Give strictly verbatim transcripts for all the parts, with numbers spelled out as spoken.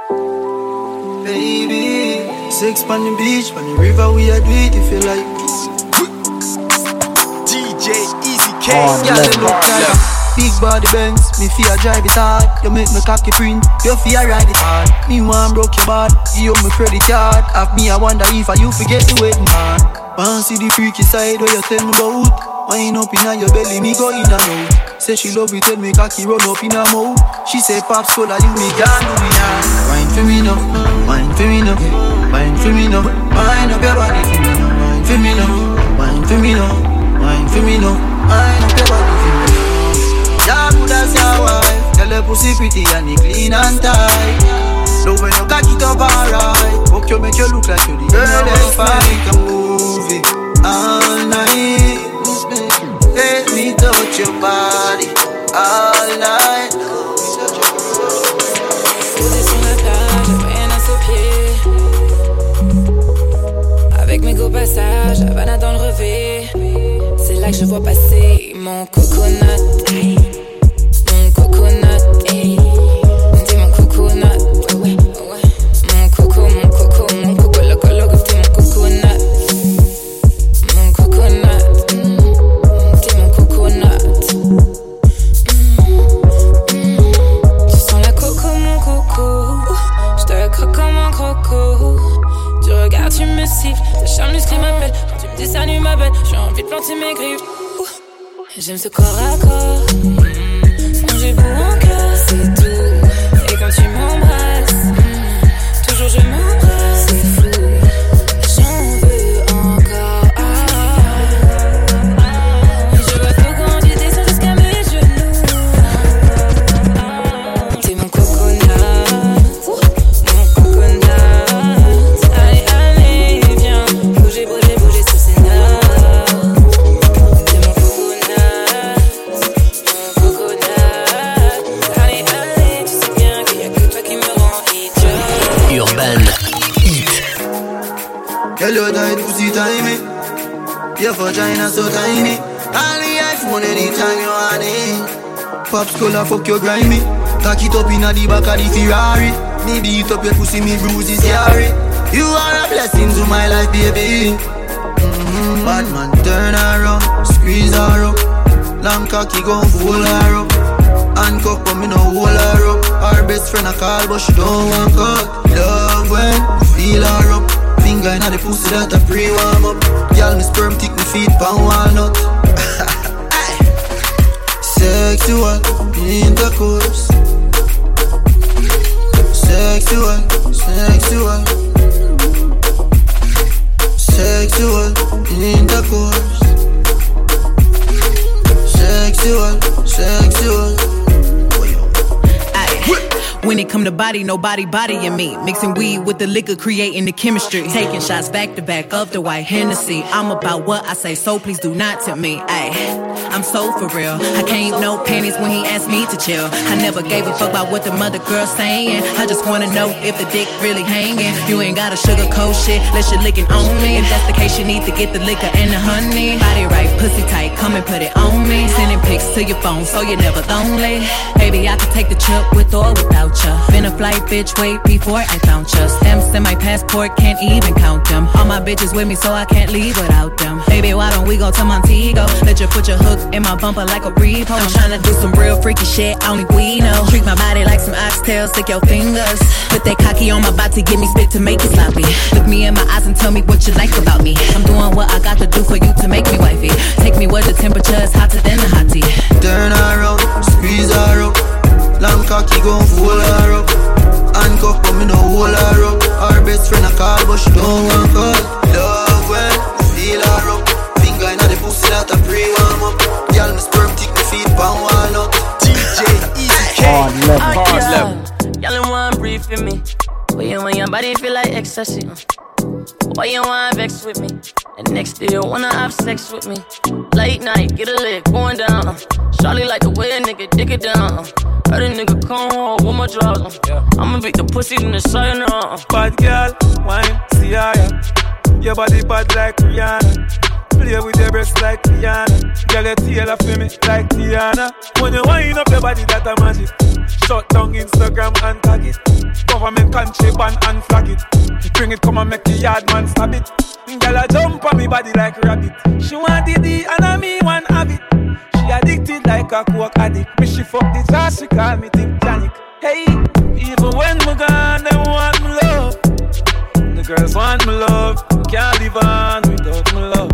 Baby, sex on the beach, on the river, we are do it if you like. D J Easy K, oh, yeah, them look like a big body Benz, me fear drive it hard. You make me cocky print, you fear ride it hard. Me want broke your bad, give me credit card. Have me, I wonder if I you forget the wedding mark. Want see the freaky side where you tell me about. Wind up inna your belly, me go in and out. Say she love it, tell me cocky run up in her mouth. She say pops cola, you me can't do me now. Wine for me now, wine for me now, wine for me now. Wine up your body for me now, wine for me now, wine for me now, wine for me now, wine up your body for me now. Yeah, good as your wife, tell her pussy pretty and it clean and tight. Love when you cock it up alright. Fuck you make you look like you the girl that's fine. A movie all night. Let me touch your body all night. Posé sur la plage, rien à ses pieds. Avec mes go passages, Havana dans le revêt. C'est là que je vois passer mon coconut. Mon coconut. Dis mon coconut. Ouais, ouais. Mon coco, mon coco, mon coco, loco, loco, t'es mon coconut. Mon coconut. T'es mon coconut. Tu sens la coco, mon coco. J'te croque comme un croco. Tu regardes, tu me siffles. Ta charme musclée m'appelle. Quand tu me dis salut ma belle, j'ai envie de planter mes griffes. J'aime ce corps à corps. Quand j'ai beau en cœur, c'est tout. Et quand tu m'embrasses, toujours je m'embrasse. C'est fou, j'en veux encore. Ah, ah, je vois tout quand tu descends jusqu'à mes genoux. T'es mon coconut, mon coconut. Allez, allez, viens, bouger, bouger, bouger sur ces notes. T'es mon coconut, mon coconut. Allez, allez, tu sais bien qu'il y a que toi qui me rend idiot. Urban Heat. Girl, your tight pussy tiny. Your vagina so tiny. Only iPhone anytime you want it. Pops color fuck your grimy. Cock it up inna the back of the Ferrari. Me beat up your pussy, me bruises yari. You are a blessing to my life, baby. Mm-hmm. Bad man turn around, squeeze her up. Long cocky gon' fool her up. Handcuff but me no hold her up. Her best friend a call but she don't want cut. Love when you feel her up. Finger inna the pussy that a pre-warm up. Y'all me sperm tick me feet pan walnut. Sexual intercourse. Sexual, sexual. Sexual intercourse. Sexual, sexual. When it come to body, nobody bodying me. Mixing weed with the liquor, creating the chemistry. Taking shots back to back of the white Hennessy. I'm about what I say, so please do not tempt me. Ay, I'm so for real. I can't no panties when he asked me to chill. I never gave a fuck about what the mother girl's saying. I just wanna know if the dick really hanging. You ain't gotta sugarcoat shit, let your licking on me. If that's the case, you need to get the liquor and the honey. Body right, pussy tight, come and put it on me. Sending pics to your phone so you're never lonely. Baby, I can take the trip with or without ya. Been a flight, bitch, wait before I found ya. Stamps in my passport, can't even count them. All my bitches with me, so I can't leave without them. Baby, why don't we go to Montego? Let you put your hook in my bumper like a repo. I'm tryna do some real freaky shit, only we know. Treat my body like some oxtails, stick your fingers. Put that cocky on my body, give me spit to make it sloppy. Look me in my eyes and tell me what you like about me. I'm doing what I got to do for you to make me wifey. Take me where the temperature is hotter than a hottie. Turn around, squeeze her up. Long cocky gon' fool her up. Handcuff but me no hold her up. Her best friend a call but she don't want call. Love when you feel her up. Finger inna the pussy that a pre-warm up. Y'all me sperm tick me feet pan walnut. D J Easy K. Hard level, hard level. Y'all don't want breathe for me. But you want your body feel like ecstasy. Why you want vex with me? And next day you wanna have sex with me. Late night, get a leg going down. Charlie like the way a nigga dig it down. Heard a nigga come home with my drawers on. Yeah. I'ma beat the pussy in the side now. Bad girl, wine, see ya. Your body bad like Rihanna. Play with your breasts like Rihanna. Girl, your tail off me like Tiana. When you wind up your body, that a magic. Shut down Instagram and tag it. Government country ban and flag it. Bring it, come and make the yard man stab it. Girl, I jump on me body like rabbit. She want the D and I me one have it. She addicted like a coke addict. Me she fuck the jar, she call me Titanic. Hey, even when me gone, they want me love. The girls want me love. Can't live on without me love.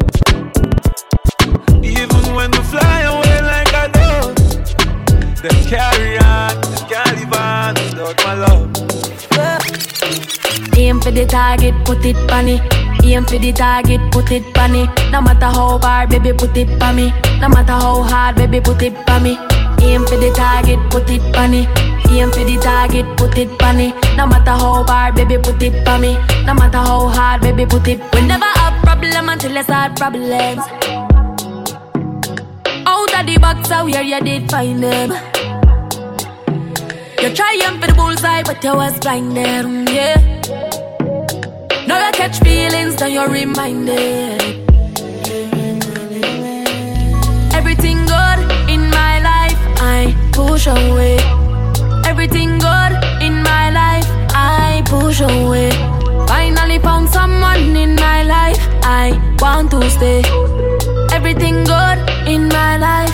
Even when we fly away like a dove, they carry on. They can't live on without my love. Aim for the target, put it on it. Aim for the target, put it on it. No matter how hard, baby, put it on me. No matter how hard, baby, put it on me. Aim for the target, put it on it. Aim for the target, put it on it. No matter how hard, baby, put it on me. No matter how hard, baby, put it. We never have problem until it's hard problems. Out of the box, how where you did find them. You trying for the bullseye, but you was blinded, yeah. Now you catch feelings, now you're reminded. Everything good in my life, I push away. Everything good in my life, I push away. Finally found someone in my life, I want to stay. Everything good in my life.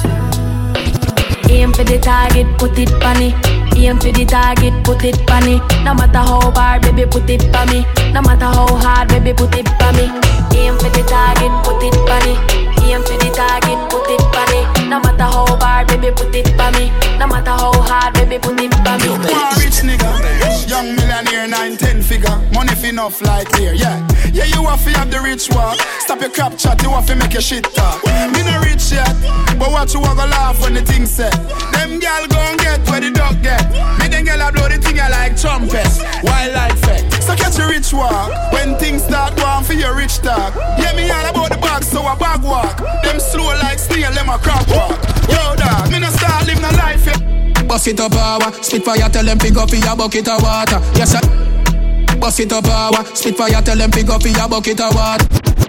Aim for the target, put it on it. Aim for the target, put it on it. No matter how hard, baby, put it on me. No matter how hard, baby, put it on me. Aim for the target, put it on it. Aim for the target, put it on it. No matter how hard, baby, put it on me. No matter how hard, baby, put it on me. One rich nigga, young millionaire, nine, ten figure. Money fi enough like here, yeah. Yeah, you have to have the rich walk. Stop your crap chat, you have to make your shit talk. Me no rich yet, but watch you a go laugh when the thing set. Them gal gon' get where the dog get. Me them gal a blow the thing I like trumpets. Wild like fact. So catch a rich walk. When things start going for your rich talk. Yeah, me all about the bag, so a bag walk. Them slow like snail, them a crop walk. Yo dog, me no start living a life yet. Bust it up power, spit fire, tell them pick up for your bucket of water. Yes sir. Bust it up power, spit fire, tell them pick up for your bucket of water.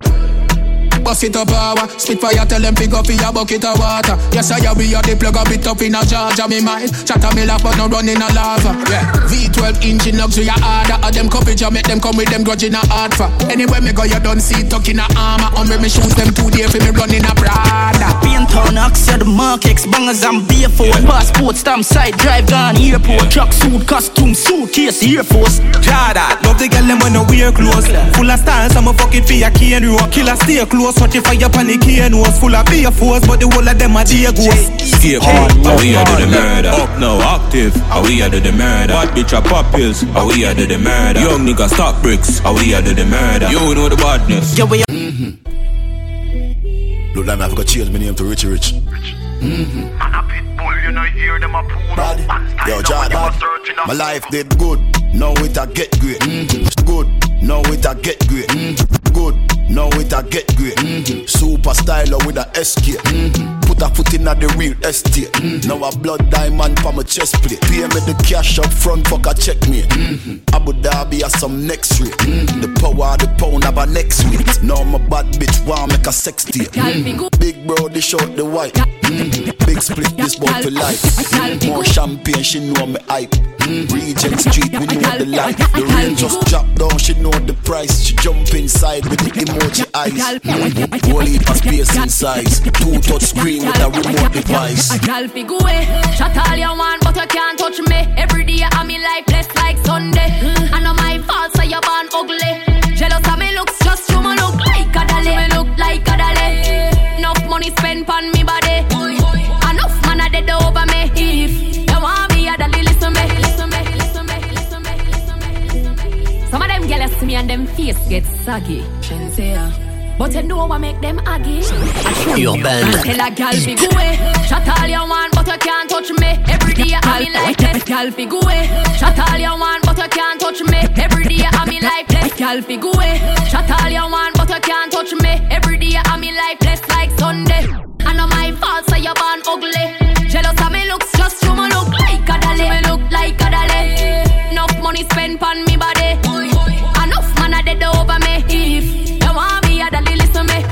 Bust it up power, spit fire, tell them pick up for your bucket of water. Yes, I we are the plug a bit up in a Georgia, me mind. Chatter me laugh but no run in a lava. Yeah, V twelve engine luxury harder. Of them coverage, I make them come with them grudge in a hard for. Anyway, me go, you don't see tuck in a armor. On me, me shoes them two day for me run in a Prada. Paint town, Axia, the Mark X, bangers and B F O. Yeah. Passport, stamp, side, drive, gun, airport. Yeah. Truck suit, costume, suitcase, Air Force. Jada, love the girl them when no wear clothes. Full of style, some a fuck it for your key and roll. Killer stay close. Watch if I up on the key and was full of beer force, but the whole of them are Diegos. Escape, how we are do the murder. Up now, active, how we are do the murder. Bad bitch a pop pills, how we are do the murder. Young nigga stock bricks, how we are do the murder. You know the badness. Yeah, we mm-hmm. Look, I'm have to change my name to Richie Rich. Mm-hmm. Man a pit bull, you know hear them a pool. Yo, Jordan, my life did good, now it a get great. Mm-hmm. Good, now it a get great. Mm-hmm. Good, now it a get great. Mm-hmm. Super styler with a S K. Mm-hmm. Put a foot in at the real estate. Mm-hmm. Now a blood diamond for my chest plate. Pay me the cash up front, fuck a check me. Mm-hmm. Abu Dhabi has some next rate. Mm-hmm. The power of the pound have a next week. Now my bad bitch want make a sex tape. Mm-hmm. Big bro, they short the white. Mm-hmm. Big split this boy for life. Mm-hmm. More champagne, she know me hype. Mm-hmm. Regent Street, we know the life. The rain just drop down, she know the price. She jump inside with the emoji eyes. Mm-hmm. Whole heap of space inside. Two touch screen with a remote device. Girl, figure away. Shut all you want, but you can't touch me. Every day I'm in life, blessed like Sunday. Mm-hmm. I know my fault, so you're born ugly. Jealous of me looks, just you me look like a dolly. Me look like a dolly. Enough money spent on me body. Enough man a dead over me. If you want me, a dolly, listen me. Listen me, listen me, listen me, listen me, listen me. Some of them girls see me and them face get saggy. But you know what make them aggy. Your band. Tell a gal fi go away. Shut all you want, but you can't touch me. Every day I'm in life blessed. Gal fi go away. Shut all you want, but you can't touch me. Every day I'm in life blessed. Gal fi go away. Shut all you want, but you can't touch me. Every day I'm in life blessed like Sunday. I know my fault, so you're born ugly. Jealous of me looks, just you me look like a dolly. Me look like a dolly. Enough money spent on me body. Enough man a dead over me. If you want me, a dolly, listen me.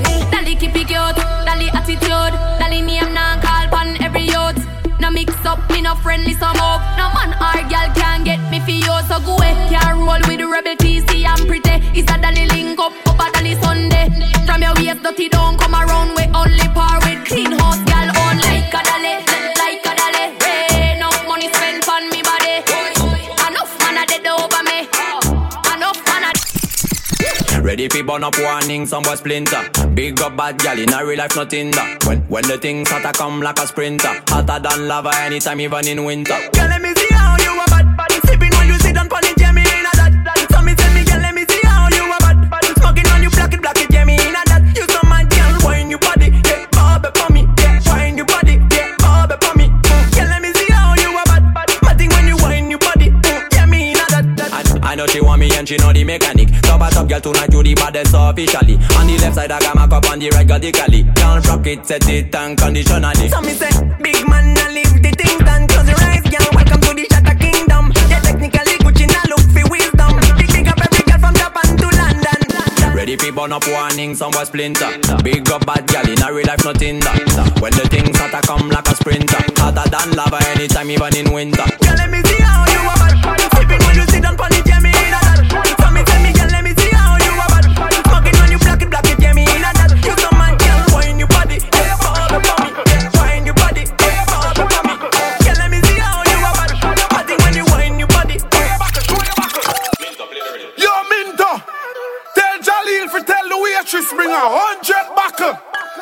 Ready for burn up warning, some boy splinter. Big up bad gal in a real life, nothing that. When when the things hotter come like a sprinter, hotter than lava anytime, even in winter. Girl, let me see how you a bad bad. Sipping when you sit on pon it, yeah me in a that. So me tell me, girl, let me see how you a bad bad. Smoking on you, black it, black it, yeah me in a that. You some mad girl, wine your body, yeah, bob it for me, yeah, wine your body, yeah, bob it for me. Girl, let me see how you a bad bad. Matting when you wine your body, yeah me in a that. that. I, I know she want me and she know the mechanic. Top a top girl tonight, you the baddest officially. On the left side I got my cup, on the right got the cali. Can't rock it, set it unconditionally. So me say, big man, I leave the things done. Close your eyes, girl, welcome to the Shatter Kingdom. Yeah, technically Gucci now look for wisdom. Big big up every girl from Japan to London. Ready for burn up warning, some boy splinter. Big up bad gal in a real life, nothing that. When the things hotter come like a sprinter, hotter than lava anytime, even in winter. Girl, let me see how you a bad. Sipping when you sit on pon it, yeah me in a that. So me tell me, girl, let me see how you a bad. Smoking when you black it, black it, yeah me in a that. You some man, girl, wine your body, yeah, bob it for me, yeah, wine your body, yeah, bob it for me. Girl, let me see how you a bad. Matting when you wine your body, yeah, back it, show your back it. Yo, Minto, tell Jalil for tell the waitress bring a hundred buckle.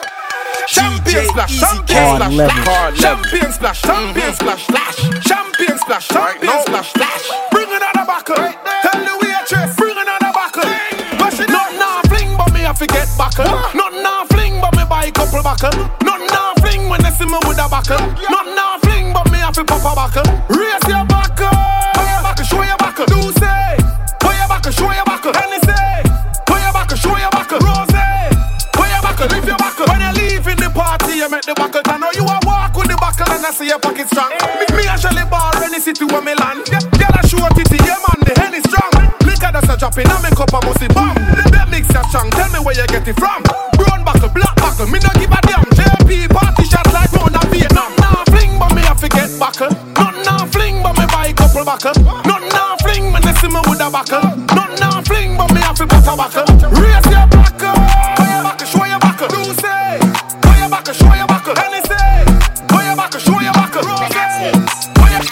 Champion splash, champion splash, champion splash, champion splash, splash, champion splash, champion splash, splash. Bring another buckle. Tell the waitress, bring another buckle. Not now fling, but me I forget buckle. Not now fling, but me buy a couple buckle. Not now fling when they see me with a buckle. Not now fling, but me I fi pop a buckle. Raise your buckle, buckle, show your buckle. Do say, pull your buckle, show your buckle. Any say, pull your buckle, show your buckle. Rose, pull your buckle, lift your buckle. When you leave in the party, you make the buckle. I know you a walk with the buckle and I see your pocket strong. Me, me a Shelly bar any city where me land. Girl a show titty, yeah man, the henny strong. Liquor that's a dropping, I make up a musty bomb. The mix a strong, tell me where you get it from. Brown buckle, black buckle, me no give a damn. J P party shots like round a Vietnam. Nah fling, but me a forget buckle. Not now fling, but me buy a couple buckle. Not now fling, when they see me with a buckle. Not now fling, but me a fi put a buckle. Raise your buckle, pull your buckle, show your buckle. Do say, pull your buckle, show your buckle. Any say, pull your buckle, show your buckle. Rose, pull your.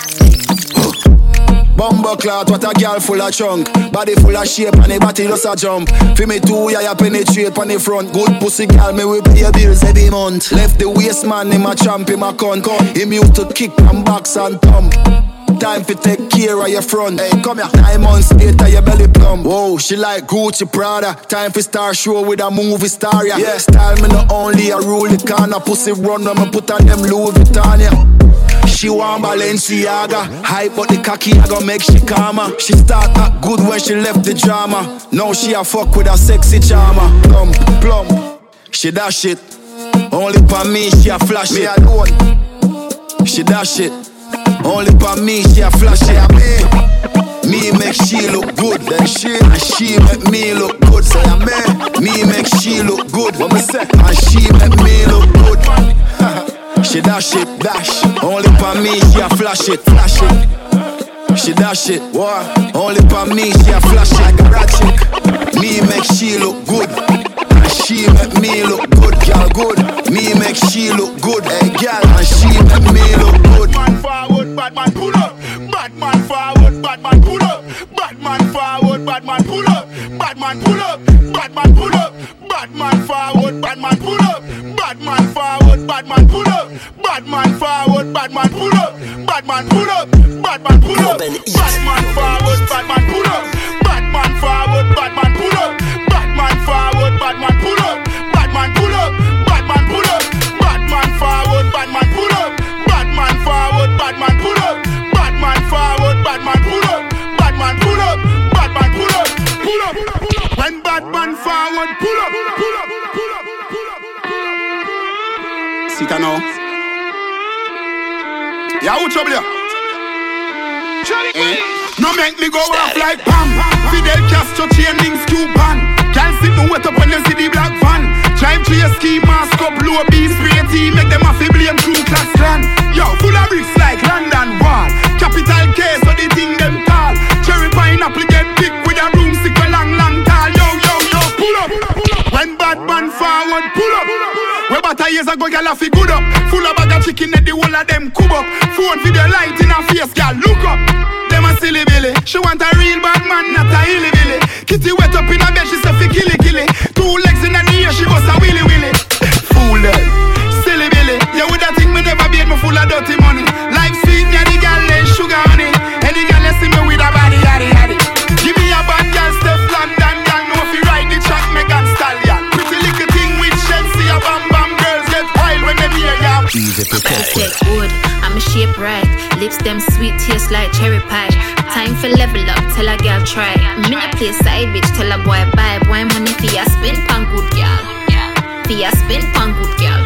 Bumbo clout, what a girl full of chunk. Body full of shape and the body just a jump. Feel me too, yeah, you penetrate on the front. Good pussy girl, me will pay bills every month. Left the waist man in my champ in my con. Him used to kick and box and thump. Time for take care of your front. Hey, come here. Nine months later, your belly plump. Whoa, she like Gucci Prada. Time for star show with a movie star, yeah. Yeah, style me not only a rule the corner. Pussy run when me put on them Louis Vuitton, yeah. She want Balenciaga, hype but the cocky I gon' make she calmer. She start act good when she left the drama. Now she a fuck with a sexy charmer. Plum, plum, she dash it. Only for me she a flash it. Me alone, she dash it. Only for me she a flash it. Me, me make she look good. Then she and she make me look good. Say I me, me make she look good. What me say? And she make me look good. She dash it, dash. Only for me, she a flash it, flash it. She dash it, what? Only for me, she a flash it. Like a rat chick. Me make she look good. And she make me look good, girl, good. Me make she look good, hey, girl. And she make me look good. Man forward, bad man pull up. Bad man forward, bad man pull up. Bad man forward, bad man pull up. Bad man pull up, bad man pull up. Bad man forward, bad man pull up. Bad man forward, bad man pull up. Bad man forward, bad man pull up. Bad man pull up, bad man pull up. Bad man forward, bad man pull up. Bad man forward, bad man pull up. Bad man forward, bad man pull up. Bad man pull up, bad man pull up. Bad man forward, bad man pull up. Bad man forward, bad man pull up. Bad man forward, bad man pull up. Bad man pull up, bad man pull up. Pull up, pull up. When bad man forward, pull up, pull up, pull up, pull up, pull up. Sit down now. Yeah, who trouble you? Eh? No make me go off like Pam. Fidel Castro chain links Cuban. Can't sit no wet up when you see the black van. Drive to your ski mask up, low beam spray team. Make them have to blame Ku Klux Klan. Yo, full of bricks like London Wall. Capital K, so the thing them tall. Cherry pineapple get big with a room stick a long, long tall. Yo, yo, yo, pull up. When bad man forward, pull up. Where about a years ago, y'all have to good up. Full of bag of chicken at the whole of them cub up. Phone video light in her face, y'all look up. Them a silly billy. She want a real bad man, not a hilly billy. Kitty wet up in her bed, she say fi kill it. just like cherry pie. Time for level up, tell a girl try. Me not play side bitch, tell a boy bye. Boy money for ya spin pan good girl. For ya spin pan good girl.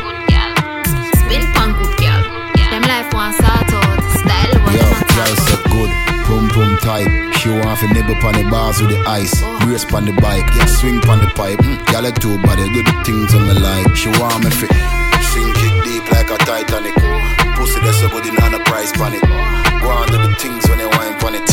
Spin pan good girl. Them life one sort out, style one. Yo, girl said good, pum pum tight. She want to nibble pon the bars with the ice. Brace pon the bike, yeah, swing pon the pipe. Girl like two body, do the things on the like. She want me fit, sink it deep like a Titanic. Pussy that's somebody not a price pon it. Go on do the things when they wine pon it.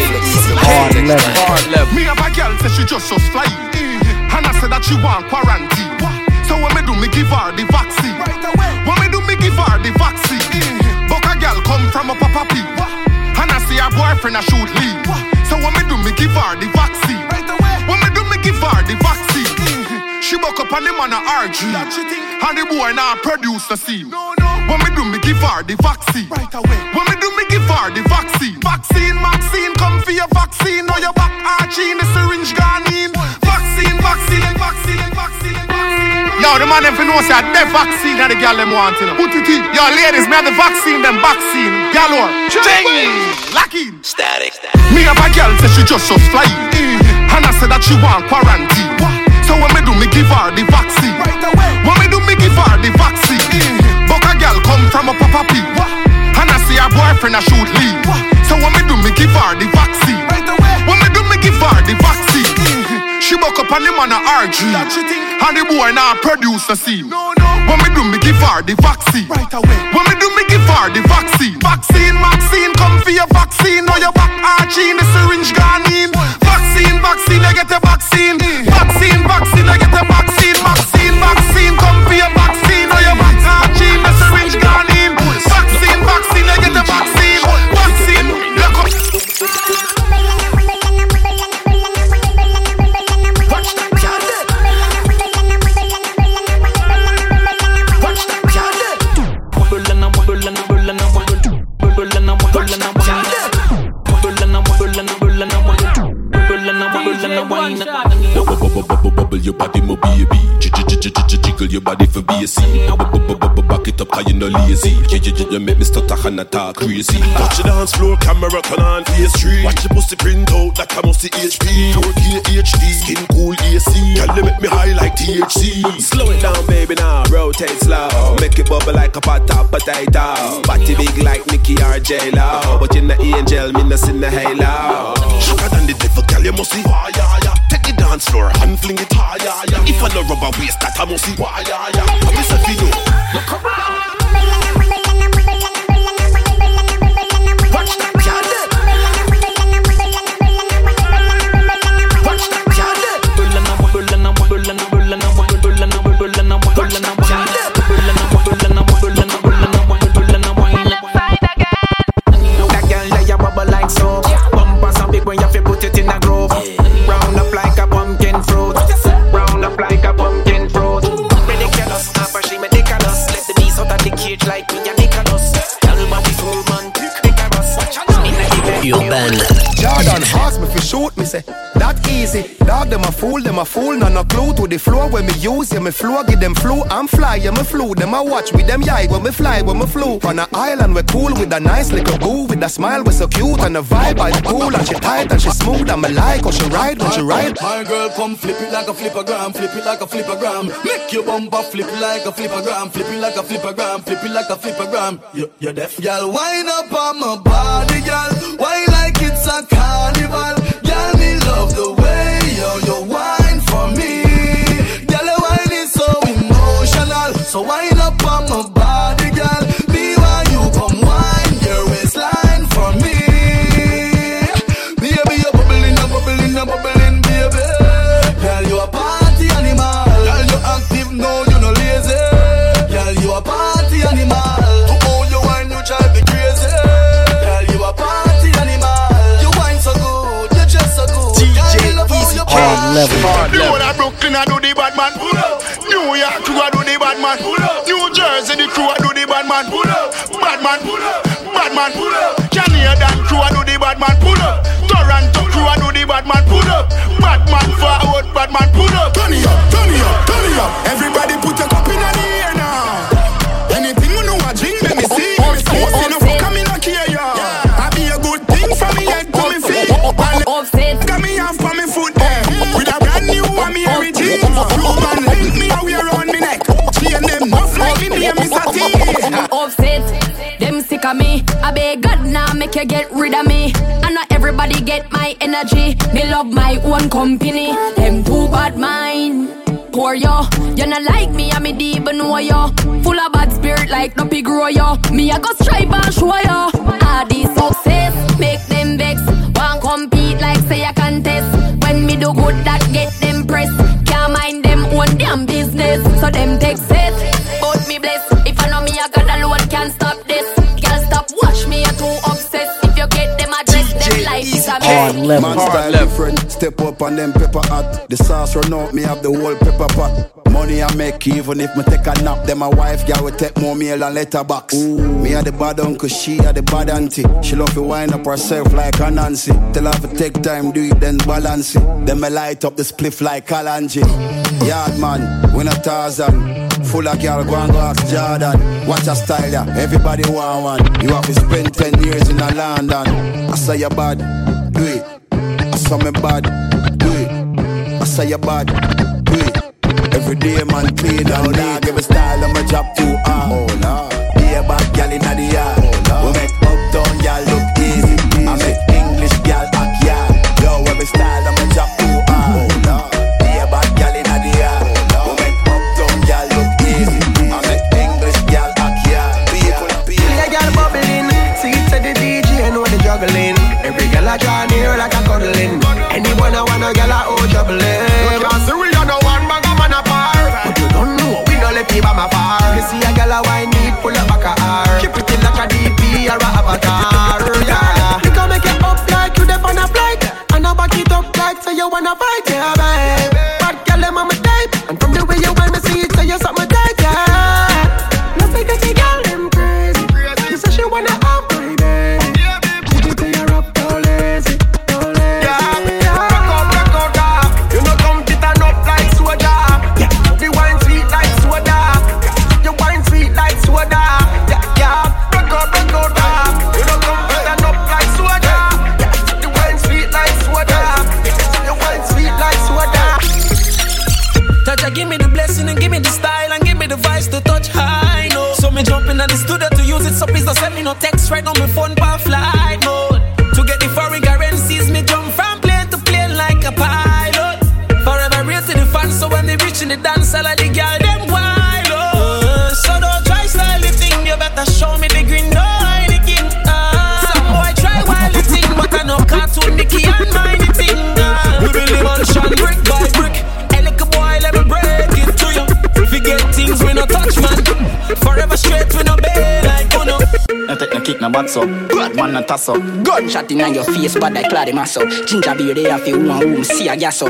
Hard level, hard level. Me have a girl say she just just fly. And I said that she want quarantine. So when me do me give her the vaccine. When me do me give her the vaccine. But a girl come from a papa pee. And I see her boyfriend a shoot leave. So when me do me give her the vaccine. When me do me give her the vaccine. She buck up on the man a R G. And the boy now produce the scene. When me do me give her the vaccine. When me do me give her the vaccine. Vaccine, vaccine, come for your vaccine. Now your back arching, the syringe gone in. Vaccine, vaccine, vaccine, vaccine, vaccine. Yo, the man them fi know say the vaccine that the girl them want, you know. Put it in. Yo, ladies, me have the vaccine, them vaccine. Galore, ching, locking, static. Me have a girl say she just just fly. And I said that she want quarantine. So when me do me give her the vaccine. When me do me give her the vaccine. But a girl come from a papa pee. And I see her boyfriend a shoot leave. So when me do me give her the vaccine. When me do me give her the vaccine. She buck up on the man a R G. And the boy now produce the scene. When me do me give her the vaccine. When me do me give her the vaccine. Vaccine, vaccine, come for your vaccine. Now your back arching, the syringe gone in. Vaccine, vaccine, I get a vaccine. Vaccine, vaccine, I get a vaccine. Vaccine, vaccine, come for your vaccine. Now your back arching, the syringe gone in. Vaccine, vaccine, I get a vaccine. Vaccine, look up. Bubble your body, my baby. Jiggle your body for B S C. Back it up, cause you no lazy. You make me stutter and I talk crazy. Touch the dance floor, camera turn on face three. Watch your pussy print out like a musty H P. four K H D, skin cool A C. Can you make me high like T H C? Slow it down, baby, now rotate slow. Make it bubble like a pot top potato. Body big like Nicki or J-Lo. But you're not angel, me not in the halo. Sugar than the devil, girl, you must see. Take the dance floor and fling it higher. If I no rubber waist, that I must see. Why, yeah, yeah. I'm a selfie, yo. Look around. Watch that girl. Watch that girl. Bullana, bullana, bullana, bullana, bullana, bullana, bullana, that girl lay a bubble like so. Bumpers and big when you fi put it in a grove. Round up like a pumpkin fruit. Round up like a pumpkin fruit. Ridiculous, after she ridiculous. Let the beast out of the cage like me and Nicholas. Tell me what we fool man, Nicholas. Urban Jordan ask me for shoot me say that easy. Dog them a fool, them a fool. None no clue to the floor when me use. Yeah me flow, give them flu. I'm fly, yeah me flew. Them a watch with them yai when me fly, when me flew. On a island we cool with a nice little boo. With a smile we so cute and a vibe by the pool. And she tight and she smooth and me like how she ride when she ride. My girl come flip it like a flippergram. Flip it like a flippergram. Make your bumper flip it like a flippergram. Flip it like a flippergram. Flip it like a flippergram. You, you're deaf. Y'all wind up on my body, y'all. Why like it's a carnival? Y'all me love the way yo, you whine for me. Y'all the wine is so emotional. So wind up on my body, girl. Be why you come wine your waistline for me. Baby, you're bubbling, you're bubbling, you're bubbling, baby. Girl, you a party animal. Girl, you active, no, you no lazy. Girl, you a party animal. To all you wine, you drive me crazy. Girl, you a party animal. You wine so good, you dress so good. D J Easy K. You know that Brooklyn I do the bad man. New York crew I do the bad man. New Jersey the crew I do the bad man. Bad man, bad man. Canadian crew I do the bad man. Toronto crew I do the bad man. Bad man forward, bad man pull up. Turn it up, turn it up, turn it up. Everybody put a cup in the air now. Anything you know I drink, let me see. See no fuck I'm in a care, yeah. I be a good make you get rid of me. And not everybody get my energy. Me love my own company. Them too bad mind. Poor yo, you not like me, I'm me deep and know yo. Full of bad spirit like no pig grow yo. Me I go strive and show yo. Ah, this success make them vex. Want compete like say a contest. When me do good that get them press. Can't mind them own damn business. So them take set, but me bless. If I know me I got alone can't stop this. Can't stop watch me I too obsessed. If you get them address them like this a hard level. Man style different. Step up on them pepper hot. The sauce run out, me have the whole pepper pot. Money I make even if me take a nap. Then my wife girl will take more meal and letterbox. Me a the bad uncle, she a the bad auntie. She love to wind up herself like a Nancy. Tell her to take time, do it then balance it. Then me light up the spliff like Kalanji. Yard man, we not Tarzan. Full of girl, go and go ask Jordan. Watch a style ya, everybody want one. You have to spend ten years in a London. I say you bad, do it. I saw me bad, do it. I say you bad, do it. Every day man clean and dog. Every style of my job too hard. Oh Lord, be a bad gal in the yard. Oh, we make uptown gal look easy. easy. I make English gal act yard. Yo, every style of my job too hard. Oh Lord, be a bad gal in the yard. We make uptown gal look easy. I make English gal act yard. People, people. See a gal bubbling. See it to the D J and know the juggling. Every gal a draw near like a cuddling. Anyone I want a gal a oh juggling. We don't know one bag of man apart. But you don't know, we don't let people my far. You see a gal a wine need pull up back a R. Keep it in like a D P or a avatar. Yeah, you can make it up like you def on a flight. And I back it up like so you wanna fight. Yeah, babe. Bad gal them on my type. And from the way you want me see it, so you suck my tight. Yeah, love me cause you gal them crazy. You say she wanna have my baby. Take it to your up, so lazy, so lazy. Yeah, rock out, rock out, dog. You know come fit and up like soda. Yeah, the wine sweet like soda. Your wine sweet like soda. Yeah, yeah, rock out, rock out, dog. You know come fit and up like soda. Yeah, the wine sweet like soda. Your wine sweet like soda. Touch, give me the blessing and give me the style and give me the vibes to touch high note. So me jump in at the studio to use it, so please don't send me no text right now. My phone power flight mode. To get the foreign currencies, me jump from plane to plane like a pilot. Forever real to the fans, so when they reach in the dance, all of the girl them wild. Uh, so don't try style the thing, you better show me the green, no hide the king. Uh, some boy try wild the thing, but I know cartoon Nicky and mind the thing. Uh, we believe on Sean brick by brick. Hey, little boy, let me break it to you. Forget things we no touch, man. Forever straight, we no bail like you know. I take no kick no box up. Bad man no toss up. Gunshot in your face, but I clad him ass up. Ginger beer they have you one room, see a gas up.